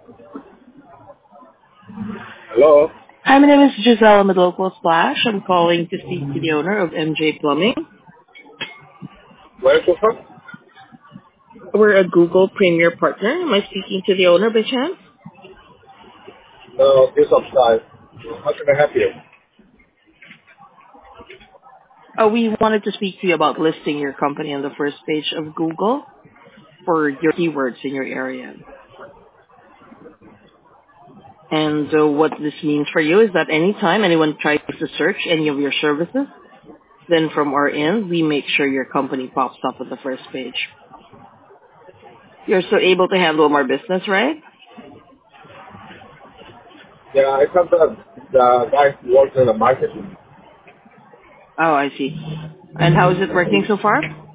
Hello? Hi, my name is Giselle. I'm a local Splash. I'm calling to speak to the owner of MJ Plumbing. Where are you from? We're a Google Premier partner. Am I speaking to the owner by chance? No, this upside. How can I help you? We wanted to speak to you about listing your company on the first page of Google for your keywords in your area. And what this means for you is that anytime anyone tries to search any of your services, then from our end, we make sure your company pops up on the first page. You're still able to handle more business, right? Yeah, I come to the guy who works in the market. Oh, I see. And how is it working so far?